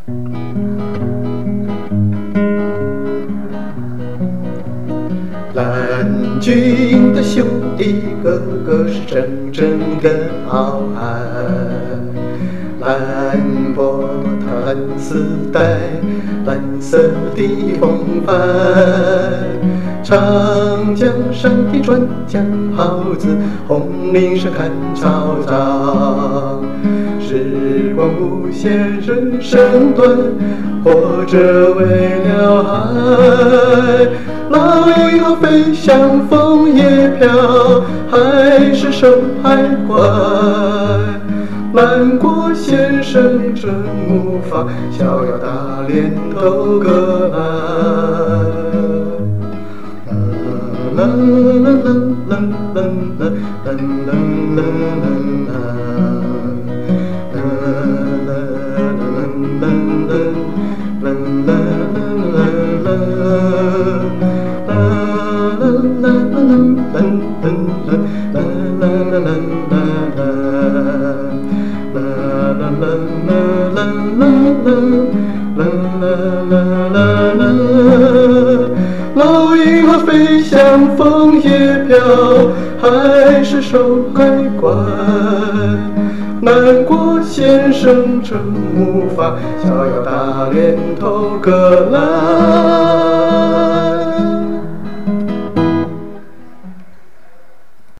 蓝军的兄弟个个是真正的好汉，蓝波他蓝丝带，蓝色的风帆，长江上的船桨号子，红岭上看潮涨。时光无限，人生短，活着为了爱。老鹰啊飞翔，枫叶飘，还是守海关。南国先生真无法，逍遥打脸头个岸。啦啦啦啦啦啦啦啦啦啦老鹰啊飞翔，枫叶飘，还是守海关。南国先生真无法，逍遥打脸头个岸。